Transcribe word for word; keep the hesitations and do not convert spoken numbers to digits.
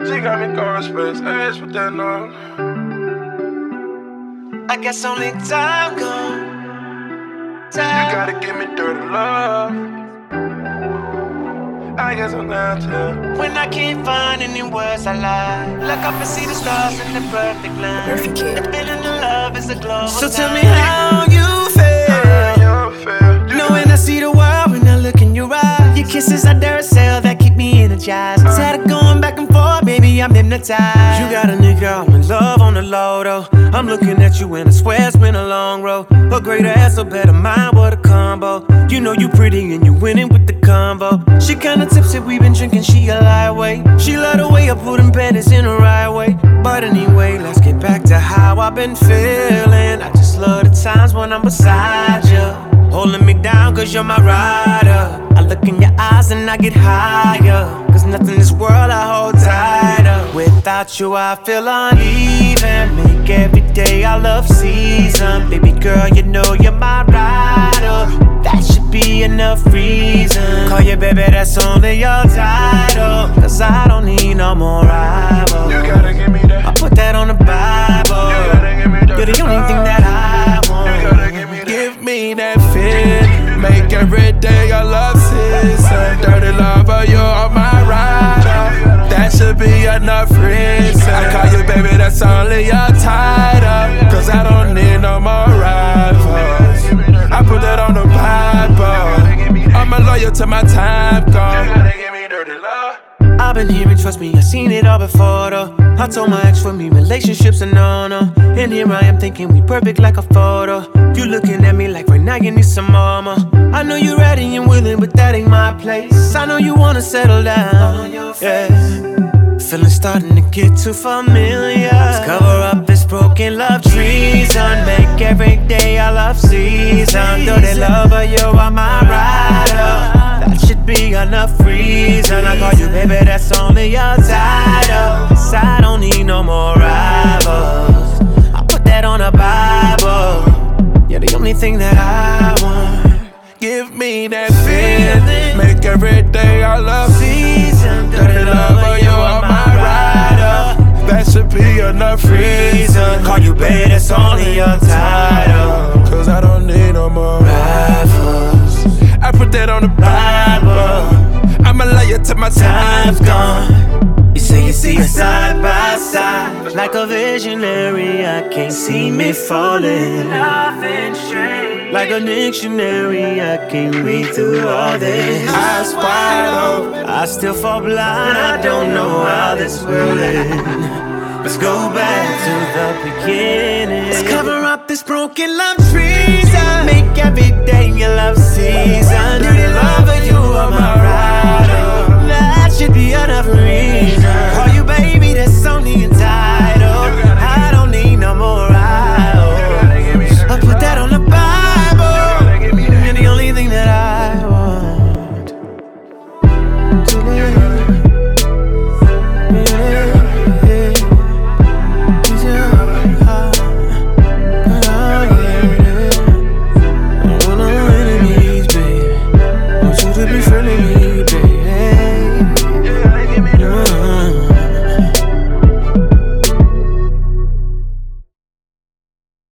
She got me going space, ass with that on. I guess only time gon' You gotta give me dirty love. I guess I'm down to. when I can't find any words I lie. Look up and see the stars in the perfect line. Perfect kid. The feeling of love is a global. So tell me how you feel, How you feel? knowing I see the world when I look in your eyes. Your kisses are Duracell that keep me energized. Tired of going back and forth, baby, I'm hypnotized. You got a nigga, I'm in love on the low though. I'm looking at you and I swear it's been a long road. A greater ass, a better mind, what a combo. You know you pretty and you winning with the combo. She kinda tipsy, we been drinking, she a lightweight. She love the way I put them panties in the right way. But anyway, let's get back to how I've been feeling. I just love the times when I'm beside you, holding me down cause you're my rider. I look in your eyes and I get higher, cause nothing in this world I hold tighter. Without you I feel uneven, make every day our love season. Baby girl, you know you're my rider, that should be enough reason. Call you baby, that's only your title, cause I don't need no more rivals. You gotta give me that. I put that on the Bible. You gotta give me that. You're the only thing that I want. You gotta give me that. Give me that feeling, make every day a love season. Dirty lover, you're my rider, that should be enough reason. I call you baby, that's only your title, cause I don't need no more rivals. I put that on the Bible, I'm a loyal to my time You gone. gotta give me dirty love. I've been hearing, trust me, I've seen it all before though. I told my ex for me, relationships are no-no. And here I am thinking we perfect like a photo. You looking at me like right now you need some mama. I know you ready and willing, but that ain't my place. I know you wanna settle down, yeah. Feeling starting to get too familiar. Let's cover up this broken love treason, make every day our love season. Dirty lover, you are my rider, that should be enough reason. I call you baby, that's only your title, cause I don't need no more rivals. I put that on the Bible, you're the only thing that I want. Give me that feeling, make every day our love season. Dirty lover, you are my rider, that should be enough reason. Call you baby, that's only your title, cause I don't need no more rivals. I put that on the Bible, I'm a liar till my time's gone. You say you see us side by side, like a visionary. I can't see me falling. Nothing strange, like a dictionary. I can't read through all this. Eyes wide open, I still fall blind. I don't know how this will end. Let's go back to the beginning. Let's cover up this broken love treason, make every day your love season. Dirty lover, you are my ride.